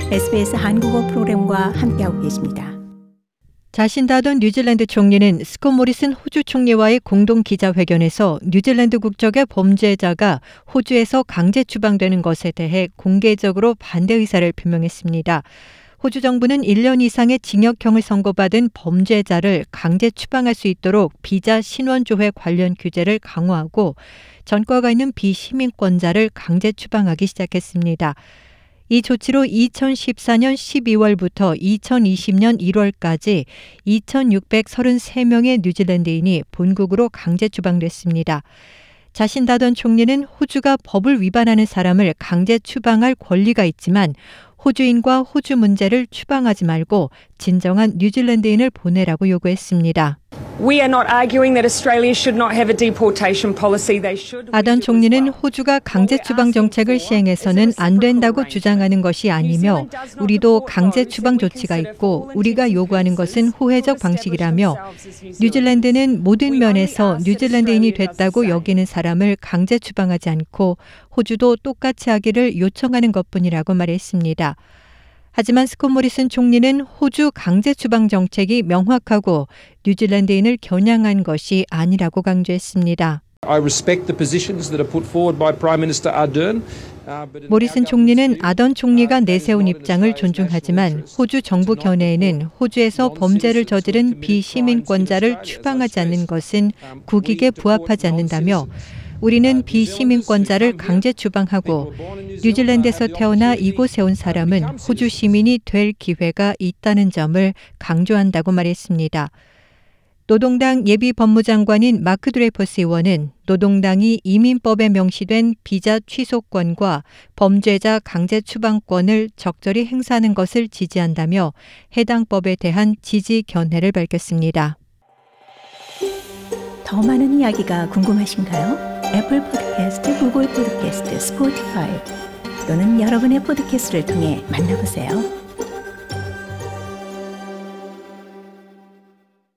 SBS 한국어 프로그램과 함께하고 계십니다. 자신다던 뉴질랜드 총리는 스콧 모리슨 호주 총리와의 공동 기자회견에서 뉴질랜드 국적의 범죄자가 호주에서 강제 추방되는 것에 대해 공개적으로 반대 의사를 표명했습니다. 호주 정부는 1년 이상의 징역형을 선고받은 범죄자를 강제 추방할 수 있도록 비자 신원 조회 관련 규제를 강화하고 전과가 있는 비시민권자를 강제 추방하기 시작했습니다. 이 조치로 2014년 12월부터 2020년 1월까지 2,633명의 뉴질랜드인이 본국으로 강제 추방됐습니다. 자신다던 총리는 호주가 법을 위반하는 사람을 강제 추방할 권리가 있지만 호주인과 호주 문제를 추방하지 말고 진정한 뉴질랜드인을 보내라고 요구했습니다. 아던 총리는 호주가 강제 추방 정책을 시행해서는 안 된다고 주장하는 것이 아니며 우리도 강제 추방 조치가 있고 우리가 요구하는 것은 호혜적 방식이라며 뉴질랜드는 모든 면에서 뉴질랜드인이 됐다고 여기는 사람을 강제 추방하지 않고 호주도 똑같이 하기를 요청하는 것뿐이라고 말했습니다. 하지만 스콧 모리슨 총리는 호주 강제 추방 정책이 명확하고 뉴질랜드인을 겨냥한 것이 아니라고 강조했습니다. 모리슨 총리는 아던 총리가 내세운 입장을 존중하지만 호주 정부 견해에는 호주에서 범죄를 저지른 비시민권자를 추방하지 않는 것은 국익에 부합하지 않는다며 우리는 비시민권자를 강제 추방하고 뉴질랜드에서 태어나 이곳에 온 사람은 호주 시민이 될 기회가 있다는 점을 강조한다고 말했습니다. 노동당 예비 법무장관인 마크 드레이퍼스 의원은 노동당이 이민법에 명시된 비자 취소권과 범죄자 강제 추방권을 적절히 행사하는 것을 지지한다며 해당 법에 대한 지지 견해를 밝혔습니다. 더 많은 이야기가 궁금하신가요? 애플 팟캐스트, 구글 팟캐스트, 스포티파이 또는 여러분의 팟캐스트를 통해 만나보세요.